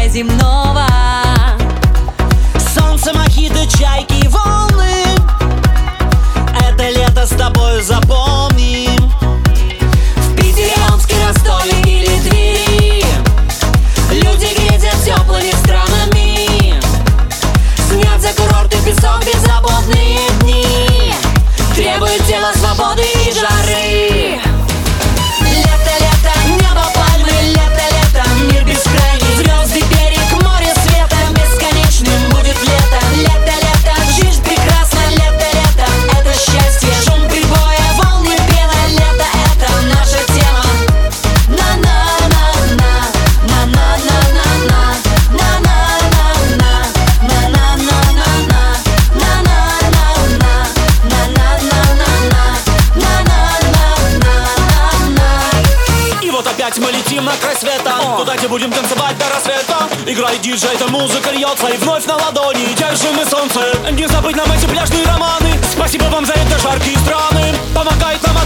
земного. Солнце, мохито, чайки, волны. Это лето с тобой запомним. В Питере, Омске, Ростове или Твери люди грезят теплыми странами. Снятся курорты, песок, беззаботные дни. Требует тело свободы и жары. Лето, лето, небо, пальмы. Лето, лето, мир бескрайний. Звезды, берег, море света. Бесконечным будет лето. Лето, лето, жизнь прекрасна. Лето, лето, это счастье. Шум прибоя, волны, пена. Лето, это наша тема. На-на-на-на, на-на-на-на-на, на-на-на-на, на-на-на-на-на, И вот опять мы летим на край света, туда, где будем танцевать до рассвета. Играет диджей, эта музыка льется, и вновь на ладони держим мы солнце. Не забыть нам эти пляжные романы. Спасибо вам за это, жаркие страны. Помогает нам